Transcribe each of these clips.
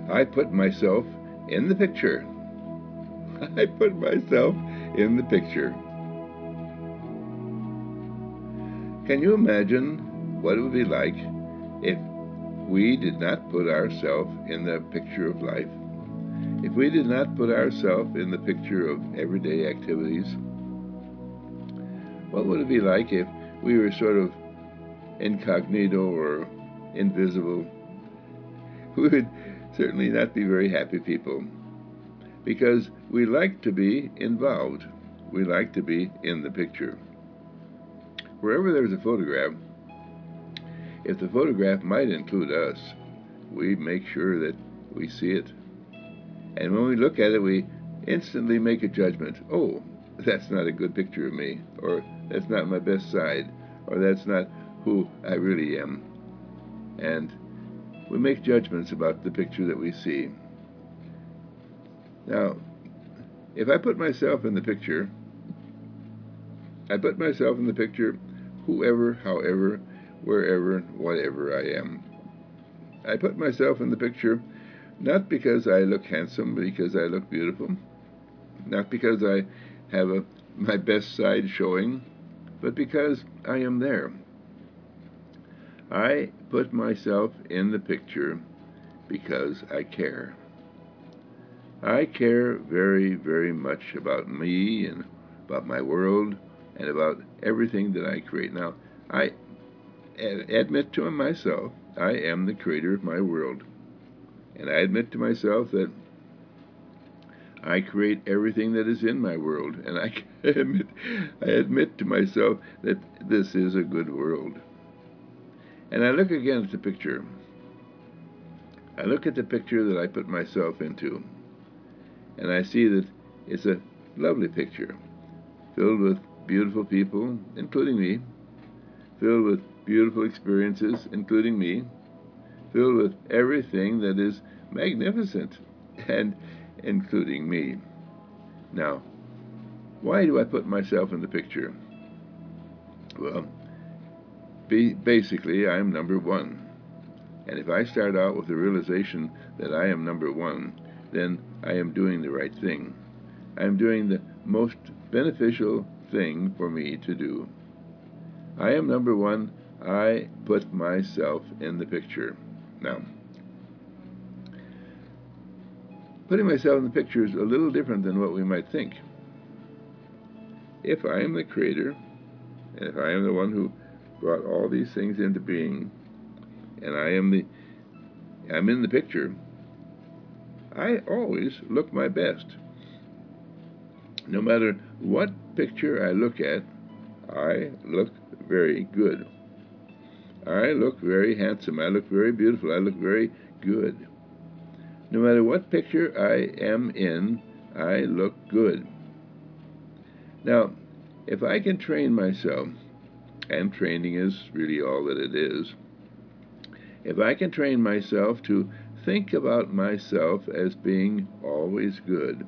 I put myself in the picture. I put myself in the picture. Can you imagine what it would be like if we did not put ourselves in the picture of life? If we did not put ourselves in the picture of everyday activities, what would it be like if we were sort of incognito or invisible? We would certainly not be very happy people because we like to be involved. We like to be in the picture. Wherever there's a photograph, if the photograph might include us, we make sure that we see it. And when we look at it, we instantly make a judgment. Oh, that's not a good picture of me, or that's not my best side, or that's not who I really am. And we make judgments about the picture that we see. Now, if I put myself in the picture, I put myself in the picture whoever, however, wherever, whatever I am. I put myself in the picture not because I look handsome, but because I look beautiful, not because I have my best side showing, but because I am there. I put myself in the picture because I care. I care very, very much about me and about my world and about everything that I create. Now, I admit to myself I am the creator of my world. And I admit to myself that I create everything that is in my world. And I admit to myself that this is a good world. And I look again at the picture. I look at the picture that I put myself into. And I see that it's a lovely picture, filled with beautiful people, including me, filled with beautiful experiences, including me, filled with everything that is magnificent, and including me. Now, why do I put myself in the picture? Well, basically, I'm number one. And if I start out with the realization that I am number one, then I am doing the right thing. I am doing the most beneficial thing for me to do. I am number one. I put myself in the picture. Now, putting myself in the picture is a little different than what we might think. If I am the creator, and if I am the one who brought all these things into being, and I'm in the picture, I always look my best. No matter what picture I look at, I look very good. I look very handsome. I look very beautiful. I look very good. No matter what picture I am in, I look good. Now, if I can train myself, and training is really all that it is, if I can train myself to think about myself as being always good.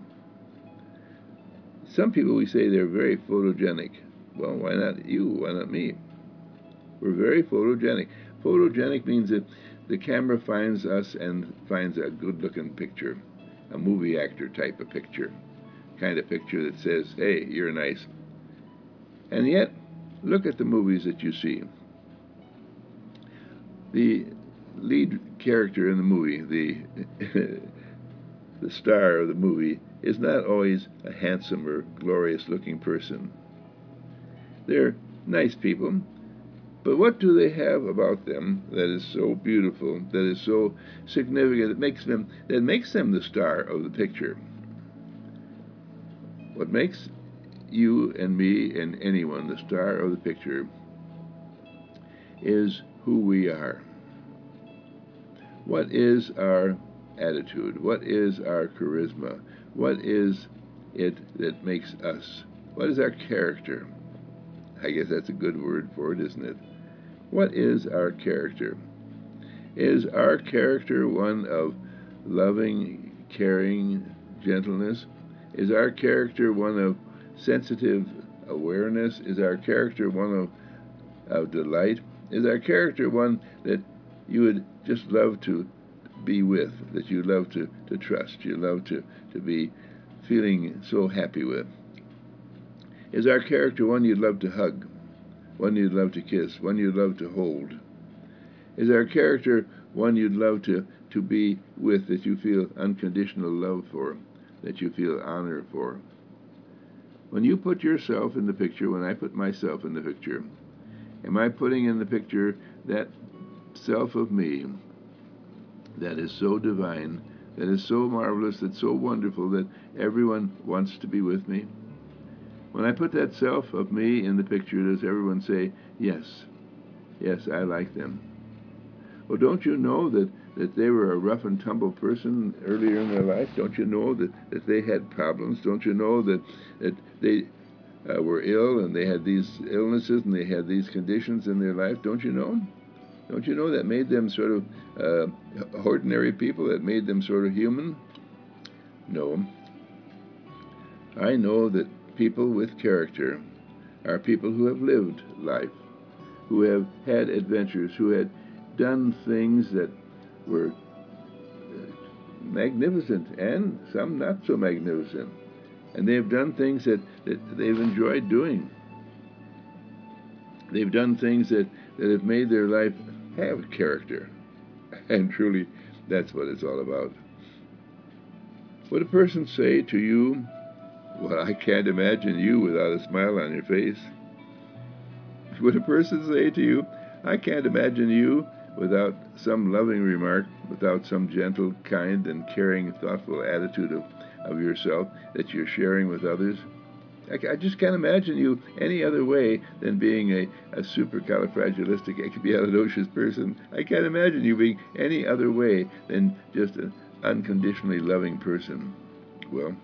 Some people, we say they're very photogenic. Well, why not you? Why not me? We're very photogenic. Photogenic means that the camera finds us and finds a good-looking picture, a movie actor type of picture, kind of picture that says, hey, you're nice. And yet, look at the movies that you see. The lead character in the movie, the star of the movie, is not always a handsome or glorious-looking person. They're nice people, but what do they have about them that is so beautiful, that is so significant, that makes them the star of the picture? What makes you and me and anyone the star of the picture is who we are. What is our attitude? What is our charisma? What is it that makes us? What is our character? I guess that's a good word for it, isn't it? What is our character? Is our character one of loving, caring gentleness? Is our character one of sensitive awareness? Is our character one of delight? Is our character one that you would just love to be with, that you love to trust, you love to be feeling so happy with? Is our character one you'd love to hug, one you'd love to kiss, one you'd love to hold? Is our character one you'd love to be with, that you feel unconditional love for, that you feel honor for? When you put yourself in the picture, when I put myself in the picture, am I putting in the picture that self of me that is so divine, that is so marvelous, that's so wonderful, that everyone wants to be with me? When I put that self of me in the picture, does everyone say, yes, yes, I like them? Well, don't you know that they were a rough and tumble person earlier in their life? Don't you know that they had problems? Don't you know that they were ill, and they had these illnesses, and they had these conditions in their life? Don't you know? Don't you know that made them sort of ordinary people, that made them sort of human? No. I know that people with character are people who have lived life, who have had adventures, who had done things that were magnificent, and some not so magnificent. And they've done things that they've enjoyed doing. They've done things that have made their life have character. And truly, that's what it's all about. Would a person say to you, well, I can't imagine you without a smile on your face? Would a person say to you, I can't imagine you without some loving remark, without some gentle, kind, and caring, thoughtful attitude of yourself that you're sharing with others? I just can't imagine you any other way than being a supercalifragilistic person. I can't imagine you being any other way than just an unconditionally loving person. Well,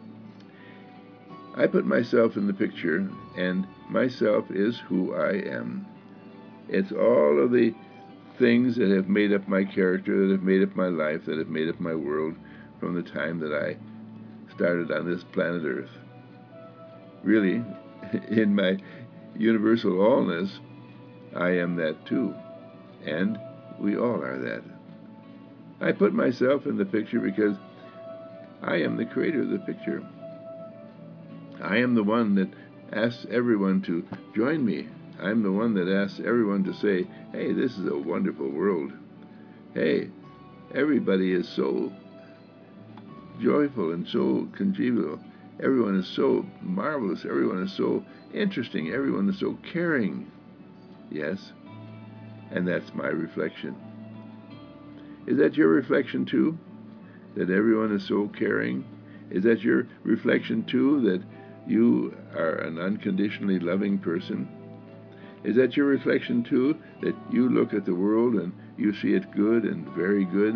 I put myself in the picture, and myself is who I am. It's all of the things that have made up my character, that have made up my life, that have made up my world from the time that I started on this planet Earth. Really, in my universal allness, I am that too, and we all are that. I put myself in the picture because I am the creator of the picture. I am the one that asks everyone to join me. I'm the one that asks everyone to say, hey, this is a wonderful world. Hey, everybody is so joyful and so congenial. Everyone is so marvelous. Everyone is so interesting. Everyone is so caring. Yes, and that's my reflection. Is that your reflection too? That everyone is so caring? Is that your reflection too, that you are an unconditionally loving person? Is that your reflection too, that you look at the world and you see it good and very good?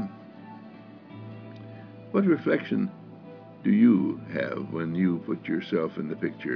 What reflection do you have when you put yourself in the picture?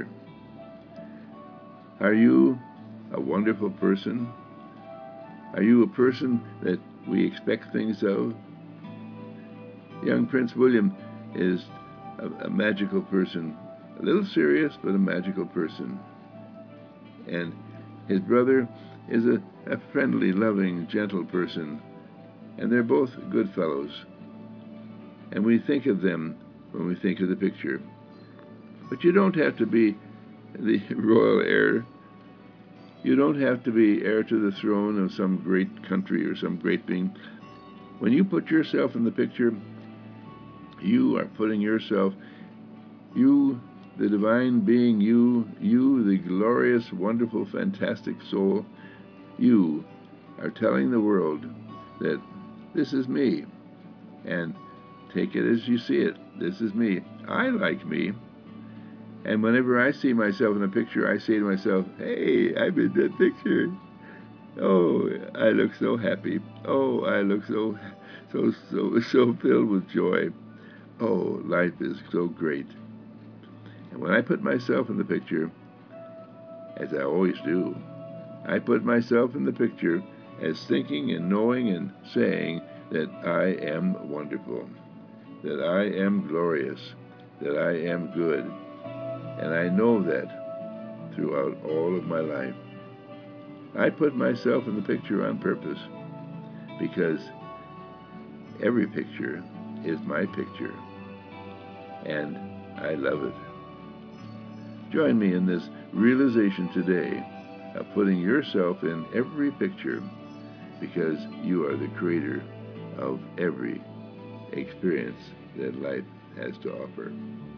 Are you a wonderful person? Are you a person that we expect things of? Young Prince William is a magical person, a little serious, but a magical person. And his brother is a friendly, loving, gentle person, and they're both good fellows. And we think of them when we think of the picture. But you don't have to be the royal heir. You don't have to be heir to the throne of some great country or some great being. When you put yourself in the picture, you are putting yourself, you, the divine being, you, the glorious, wonderful, fantastic soul, you are telling the world that this is me, and take it as you see it. This is me. I like me. And whenever I see myself in a picture, I say to myself, hey, I'm in that picture. Oh, I look so happy. Oh, I look so filled with joy. Oh, life is so great. And when I put myself in the picture, as I always do, I put myself in the picture as thinking and knowing and saying that I am wonderful, that I am glorious, that I am good. And I know that throughout all of my life. I put myself in the picture on purpose because Every picture is my picture, and I love it. Join me in this realization today of putting yourself in every picture, because you are the creator of every experience that life has to offer.